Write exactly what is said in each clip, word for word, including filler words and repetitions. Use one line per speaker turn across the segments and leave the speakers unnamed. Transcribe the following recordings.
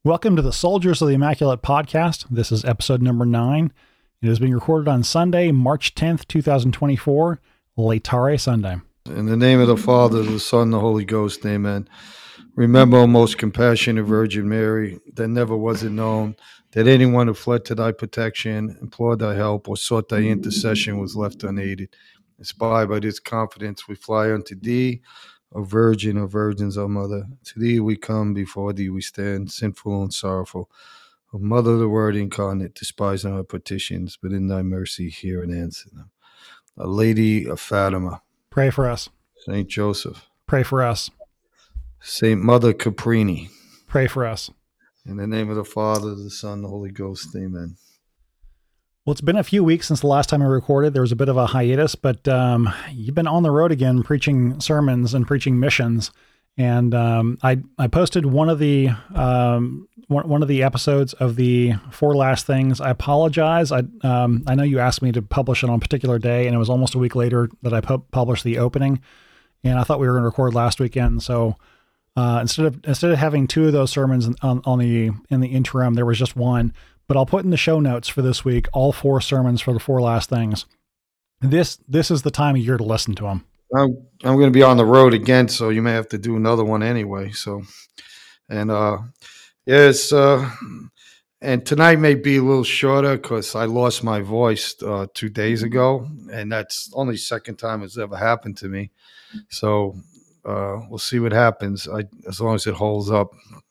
Welcome to the Soldiers of the Immaculate podcast. This is episode number nine. It is being recorded on Sunday, March tenth, twenty twenty-four, Laetare Sunday.
In the name of the Father, the Son, the Holy Ghost, amen. Remember, O most compassionate Virgin Mary, that never was it known that anyone who fled to thy protection, implored thy help, or sought thy intercession was left unaided. Inspired by this confidence, we fly unto thee, O Virgin of Virgins, O Mother. To thee we come, before thee we stand, sinful and sorrowful. O Mother of the Word incarnate, despise not our petitions, but in thy mercy hear and answer them. Our Lady of Fatima,
Pray for us.
Saint Joseph,
Pray for us.
Saint Mother Caprini,
Pray for us.
in the name of the Father, the Son, the Holy Ghost, amen.
Well, it's been a few weeks since the last time I recorded. There was a bit of a hiatus, but um, you've been on the road again preaching sermons and preaching missions. And um, I I posted one of the um, one, one of the episodes of the Four Last Things. I apologize. I um, I know you asked me to publish it on a particular day, and it was almost a week later that I pu- published the opening. And I thought we were going to record last weekend, so uh, instead of instead of having two of those sermons on, on the in the interim, there was just one. But I'll put in the show notes for this week all four sermons for the Four Last Things. This this is the time of year to listen to them.
I'm I'm going to be on the road again, so you may have to do another one anyway. So, and uh, yes, uh, and tonight may be a little shorter because I lost my voice uh, two days ago, and that's only the second time it's ever happened to me. So uh, we'll see what happens. I, as long as it holds up,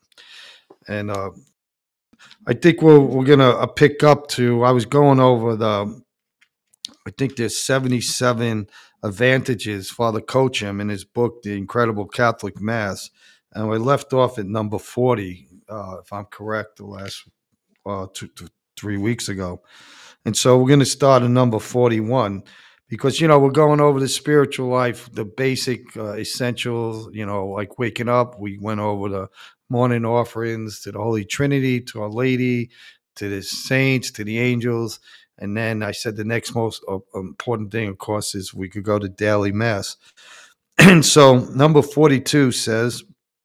and uh, I think we're we're gonna uh, pick up to. I was going over the. I think there's seventy-seven advantages Father Coacham in his book, The Incredible Catholic Mass, and we left off at number forty, uh, if I'm correct, the last uh, two, two, three weeks ago. And so we're going to start at number forty-one because, you know, we're going over the spiritual life, the basic uh, essentials, you know, like waking up. We went over the morning offerings to the Holy Trinity, to Our Lady, to the saints, to the angels. And then I said the next most uh, important thing, of course, is we could go to daily mass. And so number forty-two says,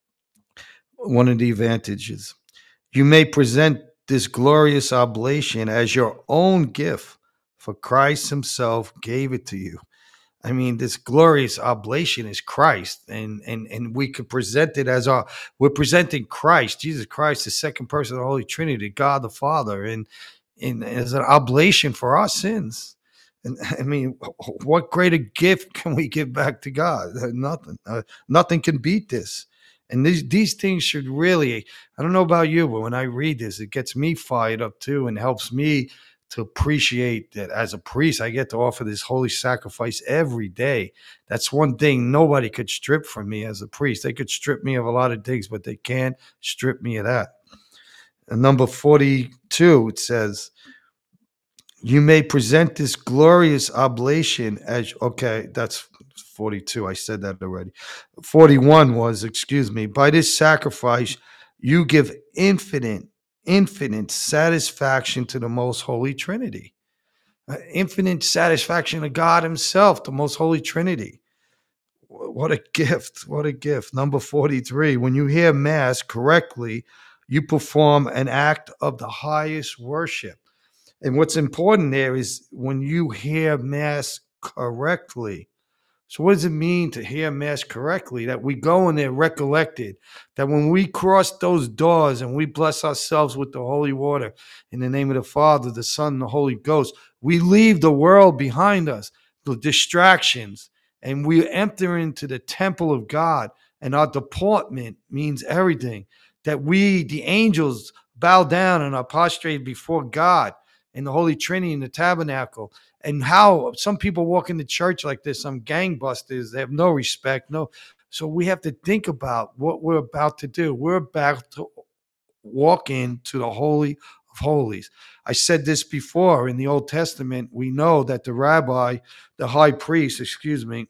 one of the advantages, you may present this glorious oblation as your own gift, for Christ himself gave it to you. I mean, this glorious oblation is Christ, and and and we could present it as our, we're presenting Christ, Jesus Christ, the second person of the Holy Trinity, God the Father, and, and as an oblation for our sins. And I mean, what greater gift can we give back to God? Nothing. Uh, nothing can beat this. And these these things should really, I don't know about you, but when I read this, it gets me fired up too and helps me to appreciate that as a priest, I get to offer this holy sacrifice every day. That's one thing nobody could strip from me as a priest. They could strip me of a lot of things, but they can't strip me of that. And number forty-two, it says, you may present this glorious oblation as, okay, that's forty-two. I said that already. forty-one was, excuse me, by this sacrifice, you give infinite, infinite satisfaction to the most holy Trinity. Uh, infinite satisfaction to God himself, the most holy Trinity. What a gift. What a gift. Number forty-three, when you hear mass correctly, you perform an act of the highest worship. And what's important there is when you hear mass correctly. So what does it mean to hear mass correctly? That we go in there recollected, that when we cross those doors and we bless ourselves with the holy water in the name of the Father, the Son, and the Holy Ghost, we leave the world behind us, the distractions, and we enter into the temple of God. And our deportment means everything, that we, the angels, bow down and are prostrated before God in the Holy Trinity in the tabernacle. And how some people walk into church like this, some gangbusters, they have no respect. No. So we have to think about what we're about to do. We're about to walk into the Holy of Holies. I said this before in the Old Testament. We know that the rabbi, the high priest, excuse me,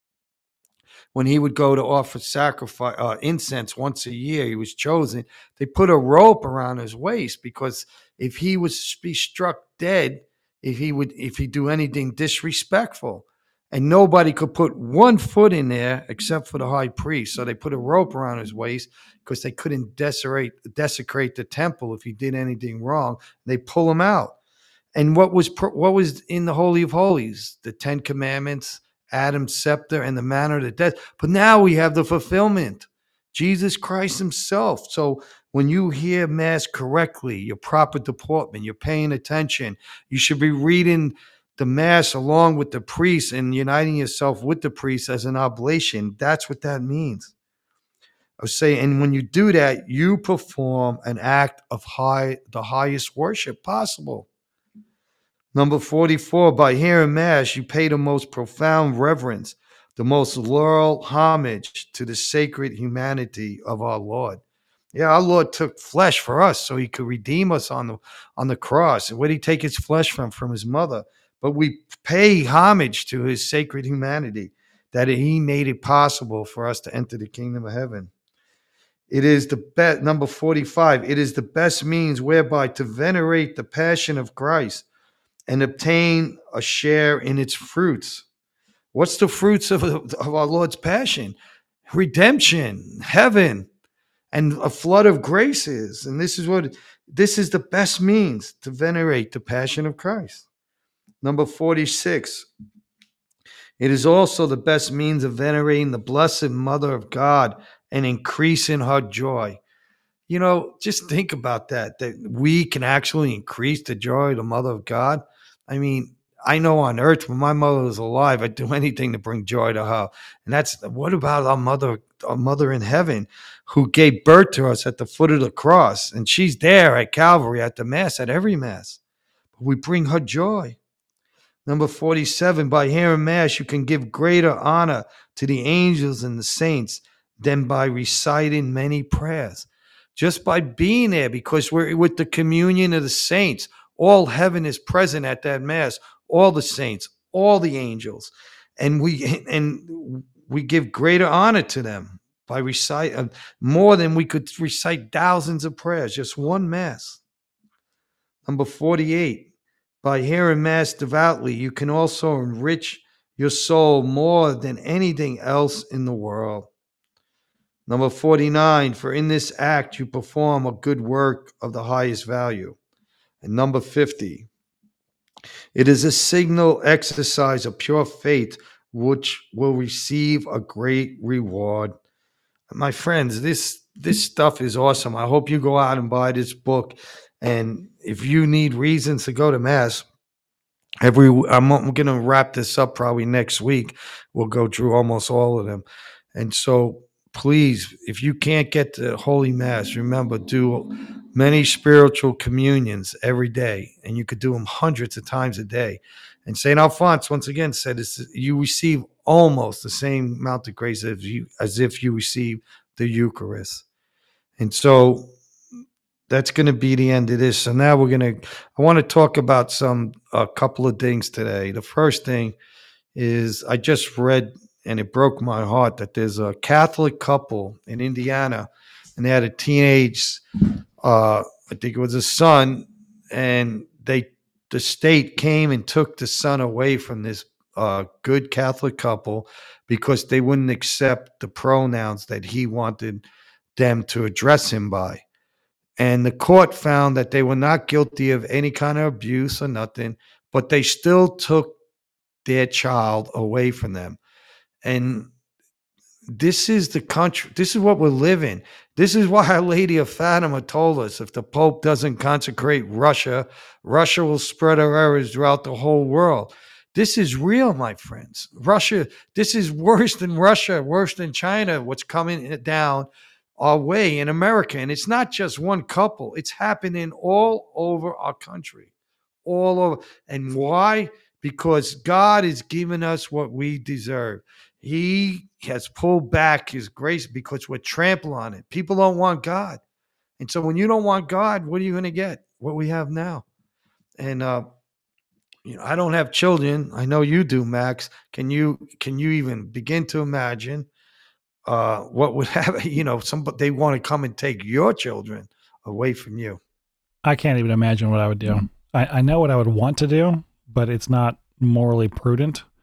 when he would go to offer sacrifice, uh, incense once a year, he was chosen. They put a rope around his waist because if he was to be struck dead, if he would, if he do anything disrespectful, And nobody could put one foot in there except for the high priest. So they put a rope around his waist because they couldn't desecrate, desecrate the temple if he did anything wrong. They pull him out. And what was what was in the Holy of Holies? The Ten Commandments, Adam's scepter, and the manner of the death. But now we have the fulfillment, Jesus Christ himself. So when you hear Mass correctly, your proper deportment, you're paying attention, you should be reading the Mass along with the priest and uniting yourself with the priest as an oblation. That's what that means. I was saying, and when you do that, you perform an act of high, the highest worship possible. Number forty-four, by hearing Mass, you pay the most profound reverence, the most loyal homage to the sacred humanity of our Lord. Yeah, our Lord took flesh for us so he could redeem us on the on the cross. And where did he take his flesh from? From his mother. But we pay homage to his sacred humanity, that he made it possible for us to enter the kingdom of heaven. It is the best, number forty-five, it is the best means whereby to venerate the passion of Christ and obtain a share in its fruits. What's the fruits of, of our Lord's passion? Redemption, heaven, and a flood of graces. And this is what, this is the best means to venerate the passion of Christ. Number forty-six, it is also the best means of venerating the Blessed Mother of God and increasing her joy. You know, just think about that, that we can actually increase the joy of the Mother of God. I mean, I know on earth when my mother was alive, I'd do anything to bring joy to her. And that's, what about our mother, our mother in heaven, who gave birth to us at the foot of the cross? And she's there at Calvary, at the Mass, at every Mass. We bring her joy. Number forty-seven, by hearing Mass, you can give greater honor to the angels and the saints than by reciting many prayers. Just by being there, because we're with the communion of the saints, all heaven is present at that Mass, all the saints, all the angels, and we and we give greater honor to them by reciting more than we could recite thousands of prayers, just one Mass. Number forty-eight, by hearing Mass devoutly, you can also enrich your soul more than anything else in the world. Number forty-nine, for in this act you perform a good work of the highest value. And number fifty, it is a signal exercise of pure faith which will receive a great reward. My friends, this this stuff is awesome. I hope you go out and buy this book. And if you need reasons to go to Mass, every I'm, I'm going to wrap this up probably next week. We'll go through almost all of them. And so please, if you can't get to Holy Mass, remember, do many spiritual communions every day, and you could do them hundreds of times a day. And Saint Alphonse, once again, said this, you receive almost the same amount of grace as, you, as if you receive the Eucharist. And so that's going to be the end of this. So now we're going to, I want to talk about some, a couple of things today. The first thing is I just read, and it broke my heart, that there's a Catholic couple in Indiana, and they had a teenage, uh, I think it was a son, and they, the state came and took the son away from this uh, good Catholic couple because they wouldn't accept the pronouns that he wanted them to address him by. And the court found that they were not guilty of any kind of abuse or nothing, but they still took their child away from them. And this is the country. This is what we're living. This is why Our Lady of Fatima told us, if the Pope doesn't consecrate Russia, Russia will spread her errors throughout the whole world. This is real, my friends. Russia, this is worse than Russia, worse than China, what's coming down our way in America. And it's not just one couple. It's happening all over our country, all over. And why? Because God is giving us what we deserve. He has pulled back his grace because we're trampling on it. People don't want God. And so when you don't want God, what are you going to get? What we have now. And, uh, you know, I don't have children. I know you do, Max. Can you, can you even begin to imagine uh, what would happen? You know, somebody, they want to come and take your children away from you.
I can't even imagine what I would do. I, I know what I would want to do, but it's not morally prudent.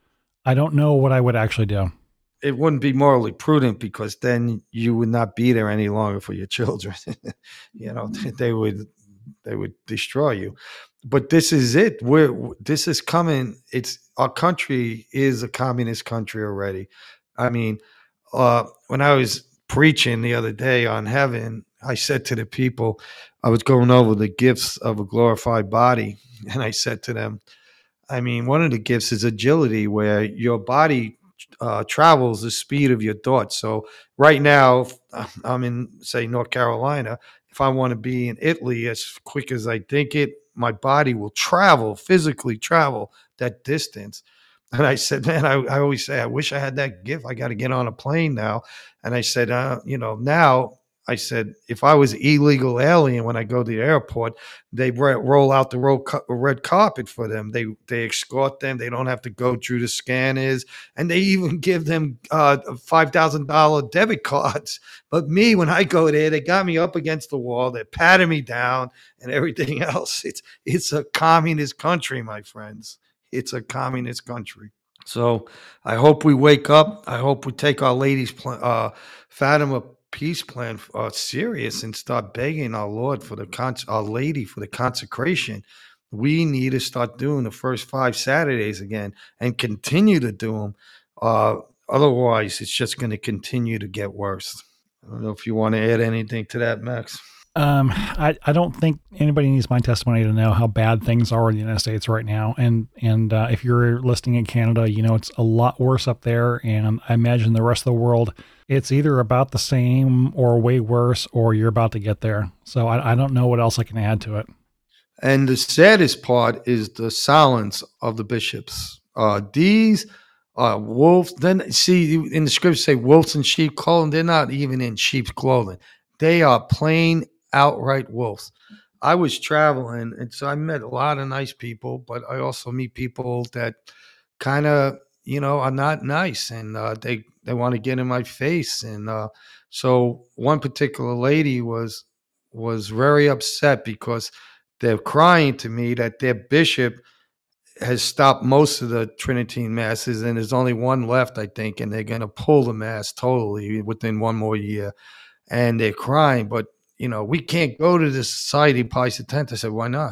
I don't know what I would actually do.
It wouldn't be morally prudent because then you would not be there any longer for your children. You know, they would they would destroy you. But this is it. We're this is coming. It's our country is a communist country already. I mean, uh, when I was preaching the other day on heaven, I said to the people, I was going over the gifts of a glorified body, and I said to them, I mean, one of the gifts is agility, where your body uh, travels the speed of your thoughts. So right now, if I'm in, say, North Carolina. If I want to be in Italy as quick as I think it, my body will travel, physically travel that distance. And I said, man, I, I always say, I wish I had that gift. I got to get on a plane now. And I said, uh, you know, now I said, if I was illegal alien when I go to the airport, they roll out the red carpet for them. They they escort them. They don't have to go through the scanners, and they even give them uh, five thousand dollar debit cards. But me, when I go there, they got me up against the wall. They're patting me down and everything else. It's it's a communist country, my friends. It's a communist country. So I hope we wake up. I hope we take Our Lady's uh, Fatima peace plan uh, serious and start begging our Lord for the con- Our Lady for the consecration. We need to start doing the first five Saturdays again and continue to do them. Uh, otherwise, it's just going to continue to get worse. I don't know if you want to add anything to that, Max.
Um, I, I don't think anybody needs my testimony to know how bad things are in the United States right now. And, and, uh, if you're listening in Canada, you know, it's a lot worse up there. And I imagine the rest of the world, it's either about the same or way worse, or you're about to get there. So I, I don't know what else I can add to it.
And the saddest part is the silence of the bishops. Uh, these uh, wolves, then see in the scripture say wolves in sheep clothing. They're not even in sheep's clothing. They are plain outright wolves. I was traveling, and so I met a lot of nice people, but I also meet people that kind of, you know, are not nice, and uh, they they want to get in my face. And uh, so one particular lady was was very upset because they're crying to me that their bishop has stopped most of the Trinitine masses, and there's only one left, I think, and they're going to pull the mass totally within one more year. And they're crying, but you know, we can't go to the Society of Pius X. I said, why not?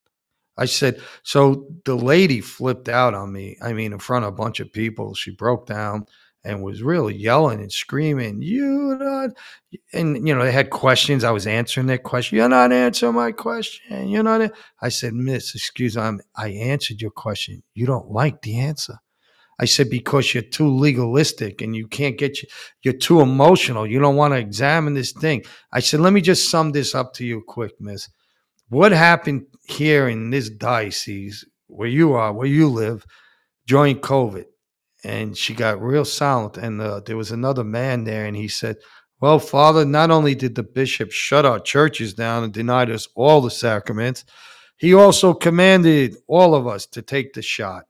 I said, so the lady flipped out on me. I mean, in front of a bunch of people, she broke down and was really yelling and screaming, you not, and you know, they had questions. I was answering their question. You're not answering my question. You're not. I said, Miss, excuse me, I'm, I answered your question. You don't like the answer. I said, because you're too legalistic and you can't get you, you're too emotional. You don't want to examine this thing. I said, let me just sum this up to you quick, miss. What happened here in this diocese where you are, where you live, during COVID? And she got real silent. And uh, there was another man there, and he said, well, Father, not only did the bishop shut our churches down and denied us all the sacraments, he also commanded all of us to take the shot.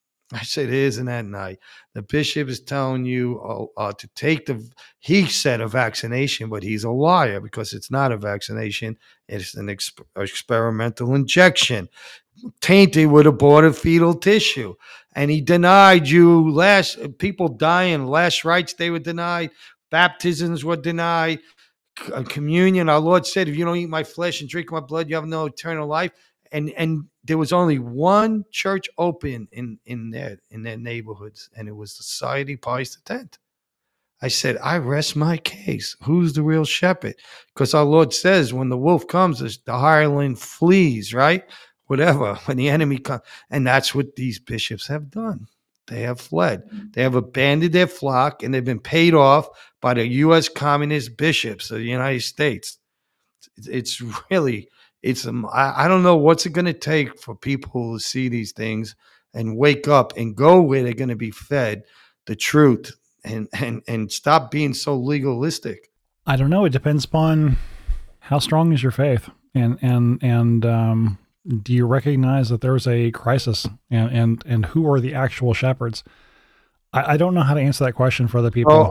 I said, isn't that night? The bishop is telling you uh, uh, to take the, he said a vaccination, but he's a liar because it's not a vaccination. It's an exp- experimental injection tainted with aborted fetal tissue. And he denied you last, people dying, last rites they were denied, baptisms were denied, C- communion. Our Lord said, if you don't eat my flesh and drink my blood, you have no eternal life. And and there was only one church open in in their in their neighborhoods, and it was the Society of Pius X. I said, I rest my case. Who's the real shepherd? Because our Lord says, when the wolf comes, the hireling flees, right? Whatever, when the enemy comes. And that's what these bishops have done. They have fled. They have abandoned their flock, and they've been paid off by the U S communist bishops of the United States. It's really... It's um, I, I don't know what's it going to take for people to see these things and wake up and go where they're going to be fed the truth and, and, and stop being so legalistic.
I don't know. It depends upon how strong is your faith, and and and um, do you recognize that there's a crisis, and and and who are the actual shepherds? I, I don't know how to answer that question for other people.
Well, I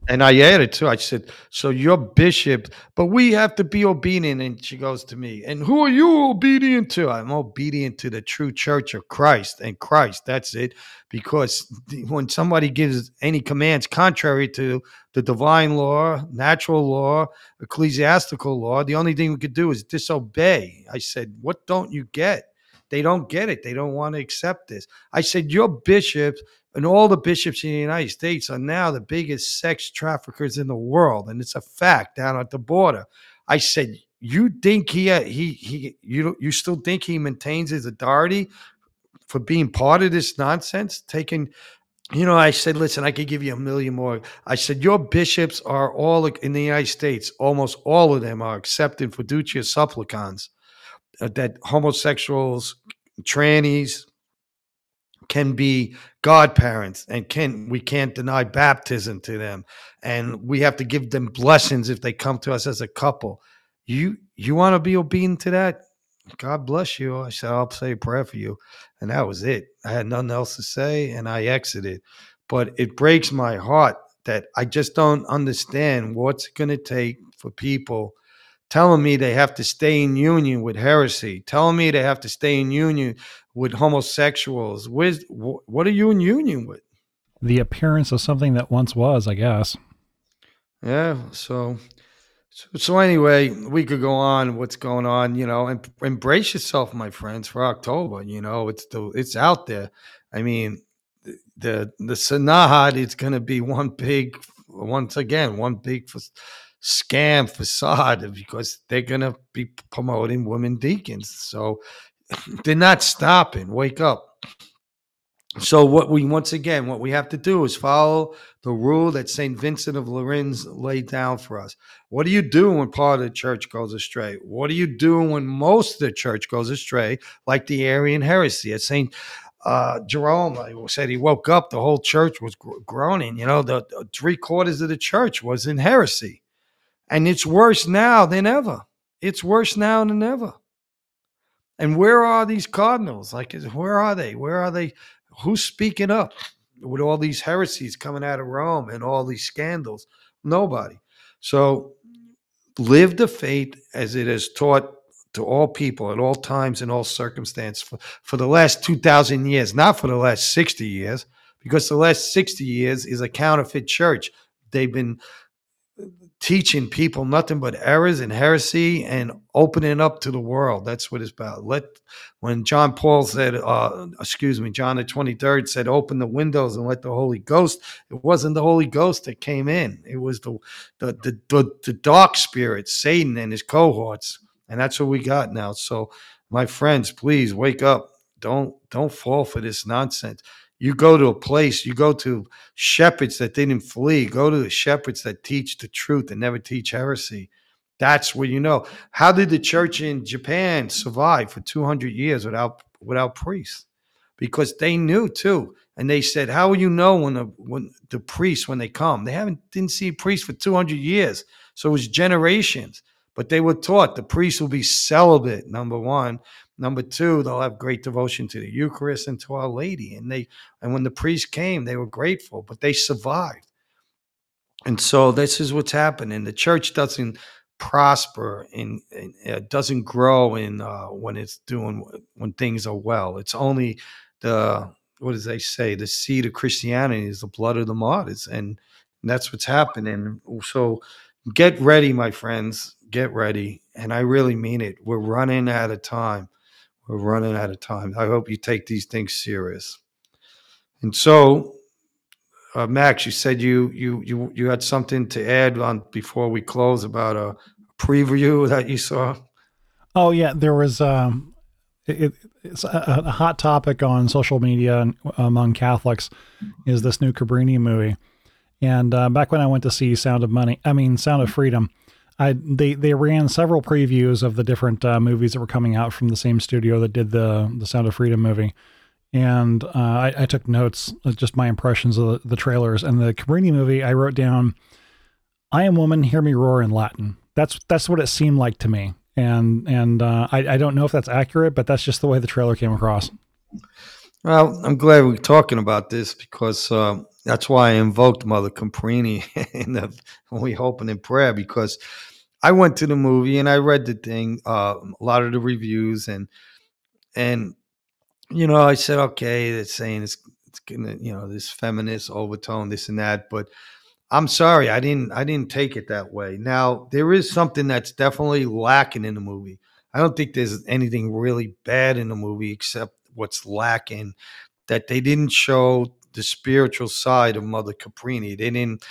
And I added too. I said, "So you're bishop, but we have to be obedient." And she goes to me, "And who are you obedient to?" I'm obedient to the true church of Christ and Christ. That's it. Because when somebody gives any commands contrary to the divine law, natural law, ecclesiastical law, the only thing we could do is disobey. I said, "What don't you get?" They don't get it. They don't want to accept this. I said, "Your bishops and all the bishops in the United States are now the biggest sex traffickers in the world, and it's a fact down at the border." I said, "You think he he he you you still think he maintains his authority for being part of this nonsense? Taking, you know?" I said, "Listen, I could give you a million more." I said, "Your bishops are all in the United States. Almost all of them are accepting fiducia supplicans, uh, that homosexuals, trannies." Can be godparents, and can we can't deny baptism to them, and we have to give them blessings if they come to us as a couple. You you want to be obedient to that? God bless you. I said, "I'll say a prayer for you," and that was it. I had nothing else to say, and I exited. But it breaks my heart that I just don't understand what's going to take for people telling me they have to stay in union with heresy, telling me they have to stay in union with homosexuals. Where's, what are you in union with?
The appearance of something that once was, I guess.
Yeah. So, so, so anyway, we could go on. What's going on? You know, and embrace yourself, my friends, for October. You know, it's the it's out there. I mean, the the Sanahad is going to be one big, once again, one big scam facade, because they're going to be promoting women deacons. So they're not stopping. Wake up. So what we once again, what we have to do is follow the rule that Saint Vincent of Lerins laid down for us. What do you do when part of the church goes astray? What do you do when most of the church goes astray, like the Arian heresy? As Saint uh, Jerome said, he woke up, the whole church was groaning. You know, the, the three quarters of the church was in heresy. And it's worse now than ever. It's worse now than ever. And where are these cardinals? Like, where are they? Where are they? Who's speaking up with all these heresies coming out of Rome and all these scandals? Nobody. So live the faith as it is taught to all people at all times and all circumstances for, for the last two thousand years, not for the last sixty years, because the last sixty years is a counterfeit church. They've been teaching people nothing but errors and heresy and opening up to the world. That's what it's about. Let when John Paul said, uh, excuse me, John the twenty-third said, "Open the windows and let the Holy Ghost." It wasn't the Holy Ghost that came in. It was the the the, the, the dark spirit, Satan and his cohorts, and that's what we got now. So, my friends, please wake up. Don't don't fall for this nonsense. You go to a place, you go to shepherds that didn't flee. Go to the shepherds that teach the truth and never teach heresy. That's where you know. How did the church in Japan survive for two hundred years without without priests? Because they knew too. And they said, how will you know when the, when the priests, when they come? They haven't didn't see a priest for two hundred years. So it was generations. But they were taught the priests will be celibate, number one. Number two, they'll have great devotion to the Eucharist and to Our Lady. And they and when the priests came, they were grateful, but they survived. And so this is what's happening. The church doesn't prosper and uh, doesn't grow in uh, when it's doing when things are well. It's only the what does they say? The seed of Christianity is the blood of the martyrs, and that's what's happening. So get ready, my friends. Get ready, and I really mean it. We're running out of time. We're running out of time. I hope you take these things serious. And so, uh, Max, you said you you you you had something to add on before we close about a preview that you saw.
Oh yeah, there was um, it, it's a, a hot topic on social media among Catholics is this new Cabrini movie. And uh, back when I went to see Sound of Money, I mean Sound of Freedom, I they they ran several previews of the different uh, movies that were coming out from the same studio that did the the Sound of Freedom movie. And uh, I, I took notes, just my impressions of the, the trailers. And the Cabrini movie, I wrote down, "I am woman, hear me roar" in Latin. That's that's what it seemed like to me. And and uh, I, I don't know if that's accurate, but that's just the way the trailer came across.
Well, I'm glad we're talking about this because uh, That's why I invoked Mother Caprini in the when we opened in prayer, because I went to the movie and I read the thing, uh, a lot of the reviews, and and you know, I said, okay, it's saying it's it's gonna, you know, this feminist overtone, this and that, but I'm sorry, I didn't I didn't take it that way. Now, there is something that's definitely lacking in the movie. I don't think there's anything really bad in the movie except what's lacking, that they didn't show the spiritual side of Mother Caprini. They didn't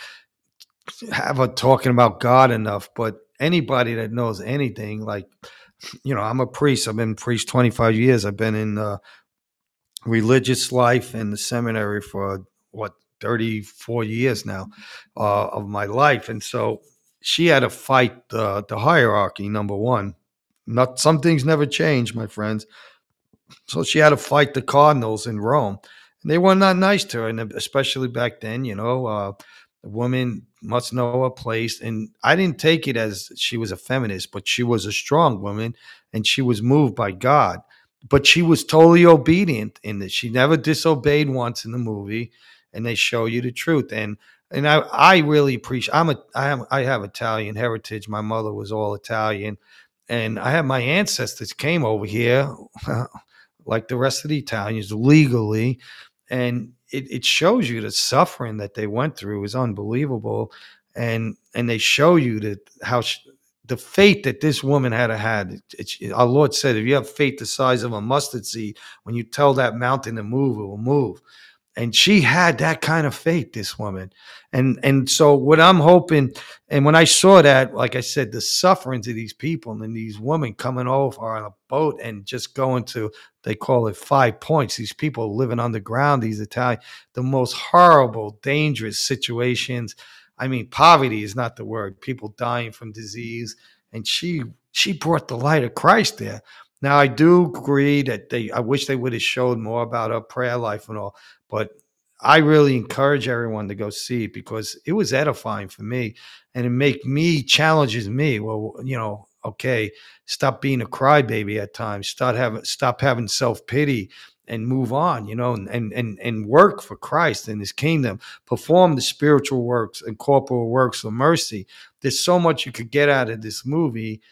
have her talking about God enough. But anybody that knows anything, like, you know, I'm a priest. I've been a priest twenty-five years. I've been in uh, religious life in the seminary for what, thirty-four years now uh, of my life. And so she had to fight the, the hierarchy, number one. Not some things never change, my friends. So she had to fight the cardinals in Rome. And they were not nice to her, and especially back then, you know, uh, the woman must know her place. And I didn't take it as she was a feminist, but she was a strong woman and she was moved by God. But she was totally obedient in this. She never disobeyed once in the movie, and they show you the truth. And and I, I really appreciate. I'm a I am I have Italian heritage. My mother was all Italian, and I have my ancestors came over here like the rest of the Italians legally. And it, it shows you the suffering that they went through is unbelievable. And and they show you that how sh- the faith that this woman had had. It's, it's, our Lord said, if you have faith the size of a mustard seed, when you tell that mountain to move, it will move. And she had that kind of faith, this woman. And and so what I'm hoping, and when I saw that, like I said, the sufferings of these people and these women coming over on a boat and just going to, they call it Five Points, these people living underground, these Italian, the most horrible, dangerous situations. I mean, poverty is not the word, people dying from disease. And she she brought the light of Christ there. Now, I do agree that they, I wish they would have showed more about her prayer life and all, but I really encourage everyone to go see it because it was edifying for me, and it make me challenges me. Well, you know, okay, stop being a crybaby at times. Start having stop having self pity and move on. You know, and and and work for Christ and His kingdom. Perform the spiritual works and corporal works of mercy. There's so much you could get out of this movie,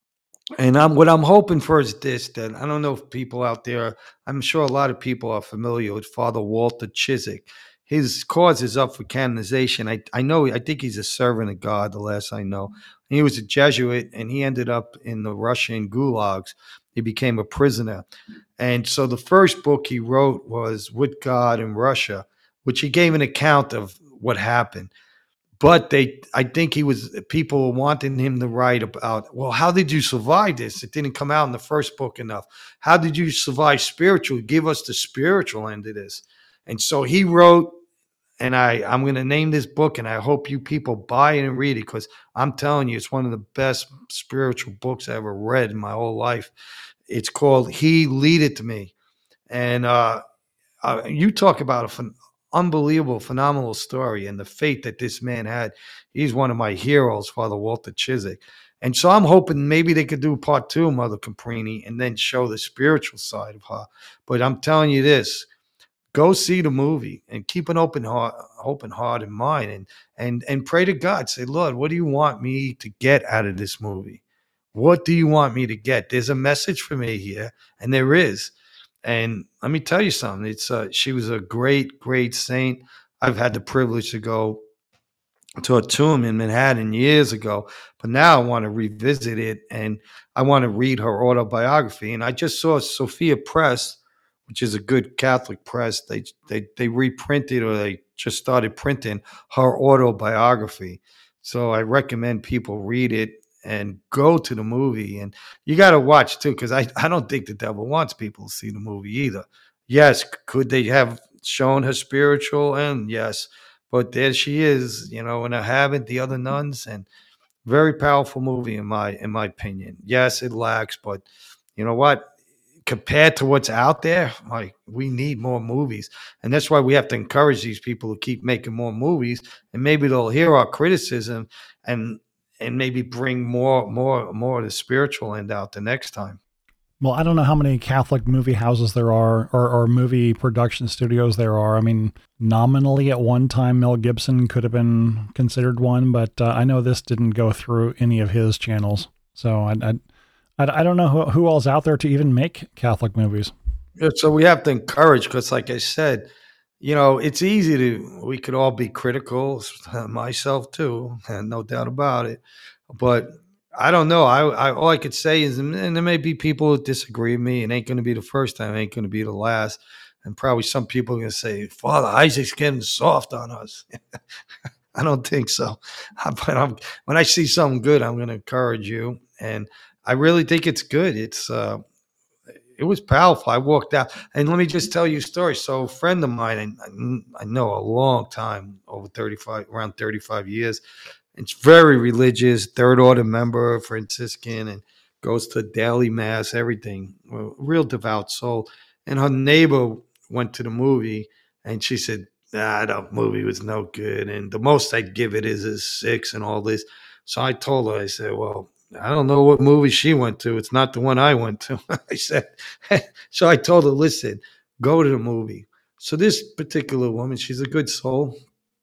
and I'm what I'm hoping for is this, that I don't know if people out there, I'm sure a lot of people are familiar with Father Walter Chiswick. His cause is up for canonization. I, I know, I think he's a servant of God, the last I know. He was a Jesuit and he ended up in the Russian gulags. He became a prisoner. And so the first book he wrote was With God in Russia, which he gave an account of what happened. But they, I think he was, people wanting him to write about, well, how did you survive this? It didn't come out in the first book enough. How did you survive spiritually? Give us the spiritual end of this. And so he wrote, and I, I'm going to name this book, and I hope you people buy it and read it because I'm telling you, it's one of the best spiritual books I ever read in my whole life. It's called He Leadeth Me. And uh, uh, you talk about a phen- unbelievable, phenomenal story and the faith that this man had. He's one of my heroes, Father Walter Chiswick. And so I'm hoping maybe they could do part two of Mother Caprini and then show the spiritual side of her. But I'm telling you this, go see the movie and keep an open heart, open heart and mind, and and and pray to God. Say, Lord, what do you want me to get out of this movie? What do you want me to get? There's a message for me here, and there is. And let me tell you something. It's uh, she was a great, great saint. I've had the privilege to go to a tomb in Manhattan years ago, but now I want to revisit it and I want to read her autobiography. And I just saw Sophia Press, which is a good Catholic press. They they they reprinted, or they just started printing her autobiography. So I recommend people read it and go to the movie. And you got to watch too, because I, I don't think the devil wants people to see the movie either. Yes, could they have shown her spiritual end? Yes, but there she is, you know, in a habit, the other nuns, and very powerful movie in my in my opinion. Yes, it lacks, but you know what? Compared to what's out there, like we need more movies, and that's why we have to encourage these people to keep making more movies, and maybe they'll hear our criticism and and maybe bring more more more of the spiritual end out the next time.
Well, I don't know how many Catholic movie houses there are or, or movie production studios there are. I mean, nominally at one time, Mel Gibson could have been considered one, but uh, I know this didn't go through any of his channels. So I, I, I, I don't know who, who all's out there to even make Catholic movies.
Yeah, so we have to encourage, because like I said, you know, it's easy to, we could all be critical, myself too, and no doubt about it. But I don't know. I, I all I could say is, and there may be people who disagree with me. It ain't going to be the first time. It ain't going to be the last. And probably some people are going to say, Father Isaac's getting soft on us. I don't think so. But I'm, when I see something good, I'm going to encourage you. And I really think it's good. It's, uh, it was powerful. I walked out, and let me just tell you a story. So a friend of mine, I, I know a long time, over thirty-five, around thirty-five years. It's very religious, third order member, Franciscan, and goes to daily mass, everything. A real devout soul. And her neighbor went to the movie, and she said, "Ah, the movie was no good, and the most I'd give it is a six, and all this." So I told her, I said, "Well, I don't know what movie she went to. It's not the one I went to." I said, so I told her, "Listen, go to the movie." So this particular woman, she's a good soul.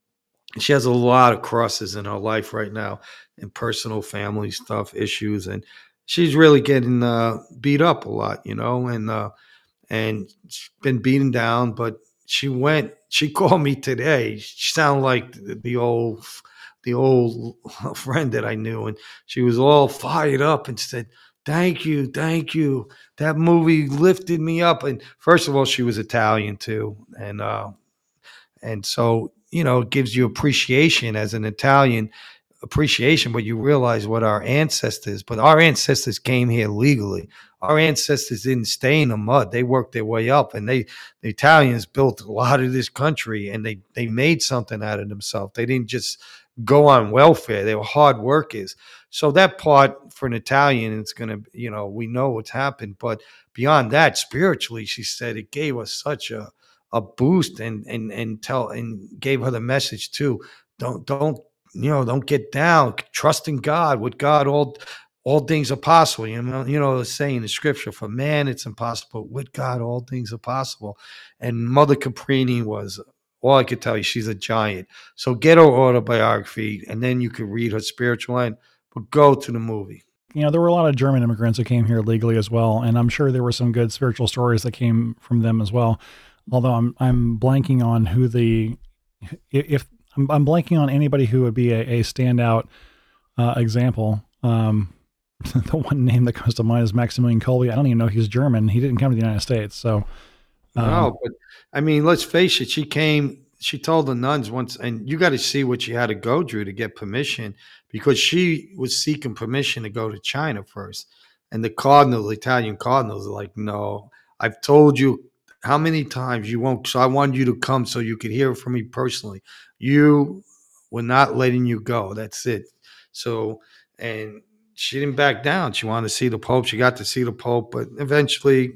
She has a lot of crosses in her life right now, and personal family stuff, issues, and she's really getting uh, beat up a lot, you know, and uh, and she's been beaten down. But she went. She called me today. She sounded like the, the old, the old friend that I knew, and she was all fired up and said, "Thank you, thank you. That movie lifted me up." And first of all, she was Italian too, and uh, and so, you know, it gives you appreciation as an Italian, appreciation, but you realize what our ancestors, but our ancestors came here legally. Our ancestors didn't stay in the mud. They worked their way up, and they, the Italians built a lot of this country, and they, they made something out of themselves. They didn't just go on welfare. They were hard workers. So that part for an Italian, it's going to, you know, we know what's happened, but beyond that, spiritually, she said it gave us such a, a boost, and, and, and tell, and gave her the message too. Don't, don't, you know, don't get down. Trust in God. With God, all all things are possible. You know, you know, the saying in the scripture, for man it's impossible. With God, all things are possible. And Mother Caprini was, all I could tell you, she's a giant. So get her autobiography, and then you could read her spiritual end. But go to the movie.
You know, there were a lot of German immigrants who came here legally as well, and I'm sure there were some good spiritual stories that came from them as well. Although I'm I'm blanking on who the if I'm, I'm blanking on anybody who would be a, a standout uh, example. Um, the one name that comes to mind is Maximilian Kolbe. I don't even know he's German. He didn't come to the United States. So,
um, no, but I mean, let's face it. She came, she told the nuns once, and you got to see what she had to go through to get permission, because she was seeking permission to go to China first. And the cardinals, the Italian cardinals, are like, "No, I've told you how many times you won't. So I wanted you to come so you could hear from me personally. You were not letting you go. That's it." So, and she didn't back down. She wanted to see the Pope. She got to see the Pope, but eventually,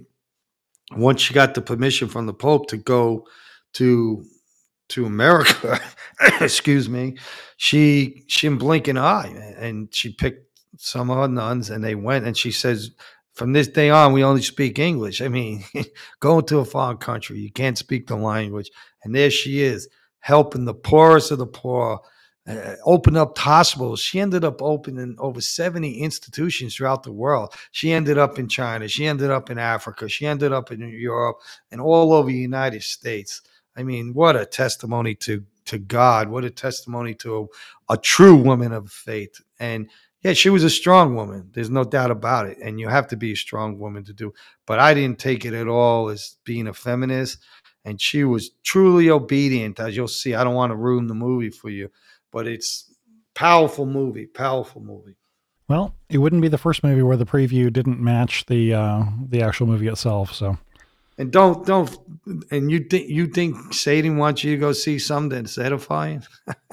once she got the permission from the Pope to go to to America, excuse me, she she didn't blink an eye, and she picked some of her nuns, and they went. And she says, "From this day on, we only speak English." I mean, going to a foreign country, you can't speak the language, and there she is, helping the poorest of the poor. Uh, open up hospitals. She ended up opening over seventy institutions throughout the world. She ended up in China. She ended up in Africa. She ended up in Europe and all over the United States. I mean, what a testimony to, to God. What a testimony to a, a true woman of faith. And yeah, she was a strong woman. There's no doubt about it. And you have to be a strong woman to do. But I didn't take it at all as being a feminist. And she was truly obedient, as you'll see. I don't want to ruin the movie for you, but it's powerful movie, powerful movie.
Well, it wouldn't be the first movie where the preview didn't match the uh, the actual movie itself. So,
and don't don't and you think you think Satan wants you to go see something that's edifying?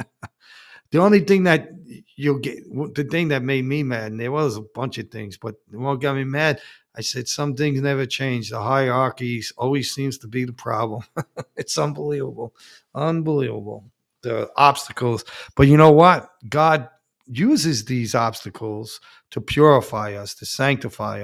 The only thing that you'll get, the thing that made me mad, and there was a bunch of things, but what got me mad, I said, some things never change. The hierarchy always seems to be the problem. It's unbelievable, unbelievable. The obstacles. But you know what? God uses these obstacles to purify us, to sanctify us.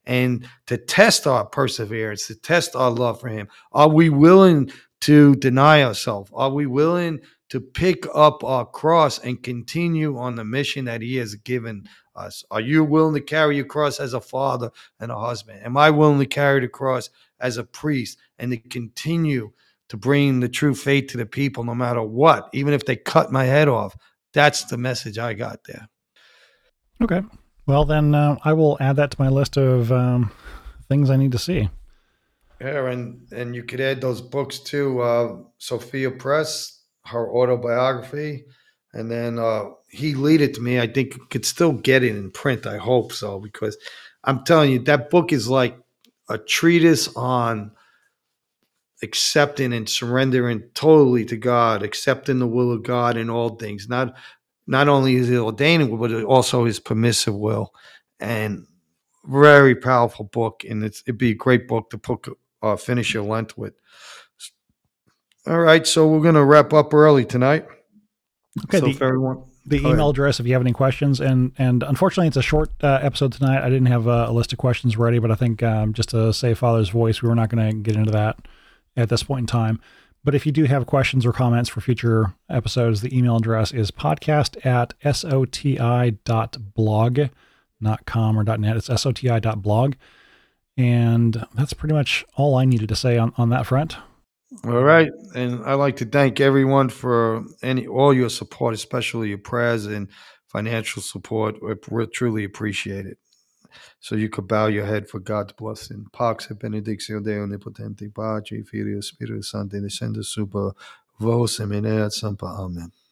and to test our perseverance, to test our love for him. Are we willing to deny ourselves? Are we willing to pick up our cross and continue on the mission that he has given us? Are you willing to carry your cross as a father and a husband? Am I willing to carry the cross as a priest and to continue to bring the true faith to the people no matter what, even if they cut my head off? That's the message I got there.
Okay. Well, then uh, I will add that to my list of um, things I need to see.
Yeah, and, and you could add those books too. Uh, Sophia Press, her autobiography, and then uh, He Lead It to Me. I think you could still get it in print. I hope so, because I'm telling you, that book is like a treatise on accepting and surrendering totally to God, accepting the will of God in all things. Not not only his ordaining will, but also his permissive will. And very powerful book, and it's, it'd be a great book to put, uh, finish your Lent with. All right, so we're going to wrap up early tonight.
Okay,
so
the,
if everyone,
the email address, if you have any questions, and and unfortunately, it's a short uh, episode tonight. I didn't have a, a list of questions ready, but I think um, just to save Father's voice, we were not going to get into that at this point in time. But if you do have questions or comments for future episodes, the email address is podcast at soti dot blog, not com or .net. It's soti dot blog. And that's pretty much all I needed to say on, on that front.
All right. And I'd like to thank everyone for any all your support, especially your prayers and financial support. We truly appreciate it. So you could bow your head for God's blessing. Pax et benedictio Deo omnipotenti, Pace, Filio, Spiritus Sancti, descenda super vos et semper. Amen.